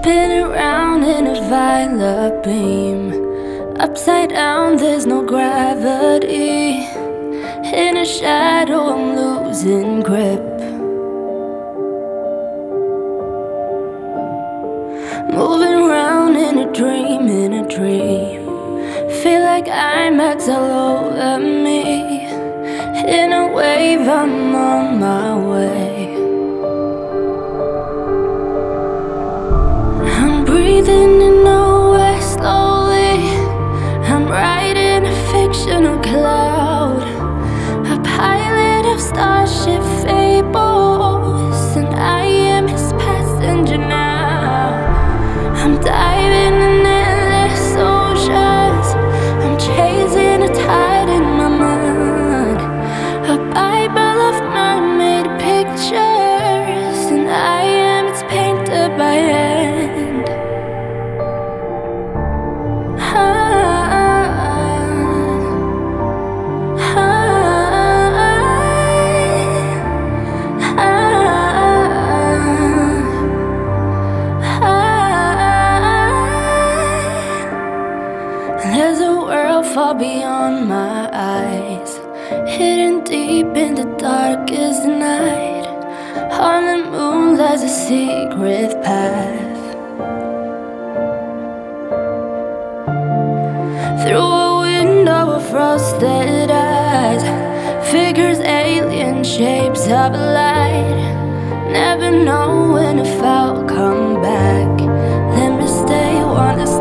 Spin around in a violet beam. Upside down, there's no gravity. In a shadow, I'm losing grip. Moving around in a dream, Feel like IMAX all over me. In a wave, I'm on my way. I'm breathing in nowhere slowly. I'm riding a fictional cloud, a pilot of starship fables, and I am his passenger now. I'm diving in endless oceans. I'm chasing a tide in my mind, a Bible of mermaid pictures, and I am its painter by hand. There's a world far beyond my eyes, hidden deep in the darkest night. On the moon lies a secret path. Through a window of frosted eyes, figures alien shapes of light. Never know when if I'll come back. Let me stay, wanna